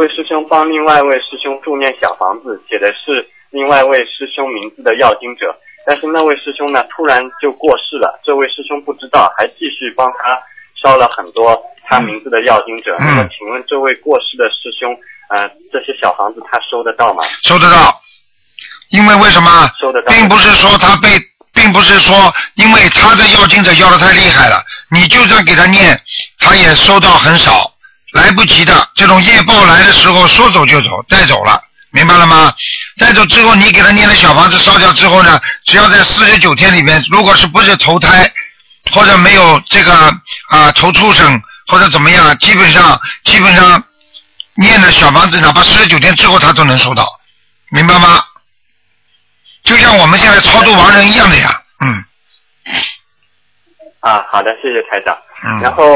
位师兄帮另外一位师兄助念小房子，写的是另外一位师兄名字的要经者，但是那位师兄呢突然就过世了，这位师兄不知道，还继续帮他烧了很多他名字的要经者。那么请问这位过世的师兄，这些小房子他收得到吗？ 收得到，因为什么？ 收得到， 并不是说因为他的要经者要的太厉害了，你就算给他念，他也收到很少，来不及的。这种业报来的时候，说走就走，带走了。明白了吗？带走之后，你给他念了小房子烧掉之后呢，只要在49天里面，如果是不是投胎或者没有这个投畜生或者怎么样，基本上念的小房子，哪怕49天之后他都能收到，明白吗？就像我们现在超度亡人一样的呀。 好的，谢谢台长。然后